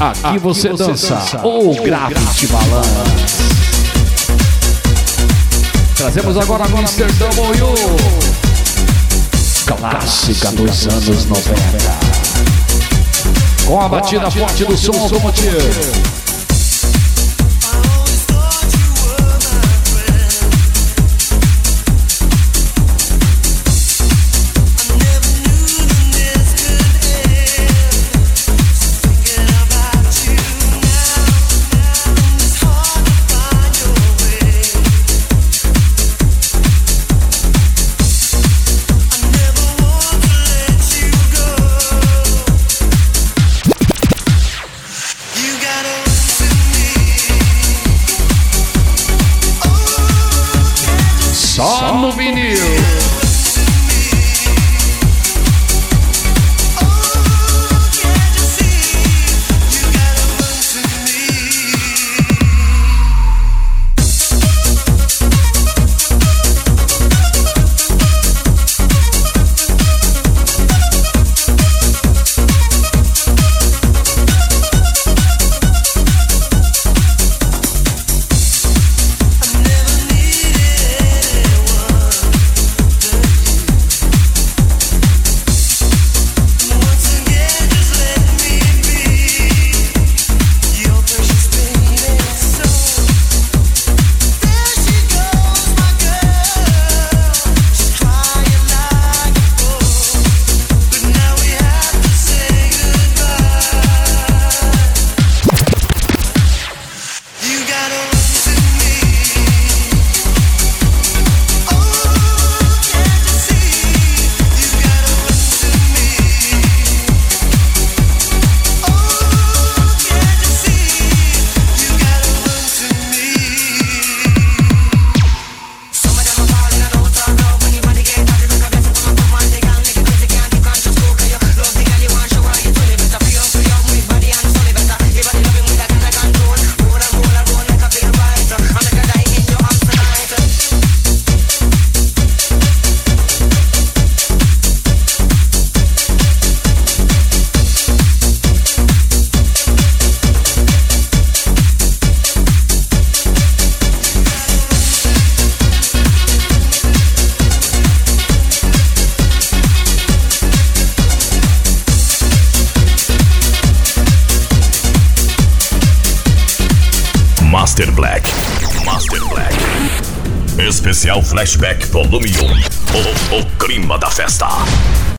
Aqui você dança ou Gravity Balance. Trazemos agora Mr. W, clássica dos anos 90, com a batida forte do som automotivo. Só no vinil. Master Black. Especial Flashback Volume 1. O clima da festa.